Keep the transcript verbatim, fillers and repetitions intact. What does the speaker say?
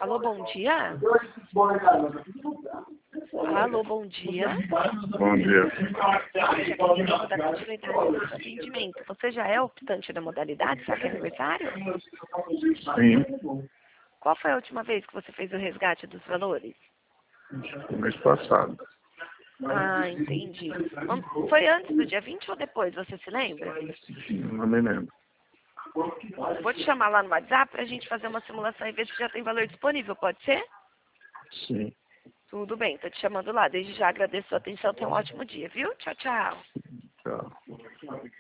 Alô, bom dia? Alô, bom dia. Bom dia. Já que da continuidade do seu atendimento. Você já é optante da modalidade? Será que é aniversário? Sim, Qual foi a última vez que você fez o resgate dos valores? no mês passado. Ah, entendi. Foi antes do dia vinte ou depois, você se lembra? Não me lembro. Vou te chamar lá no WhatsApp pra gente fazer uma simulação e ver se já tem valor disponível, pode ser? Sim, Tudo bem, tô te chamando lá. Desde já agradeço a sua atenção, tenha um ótimo dia, viu? Tchau, tchau. tchau.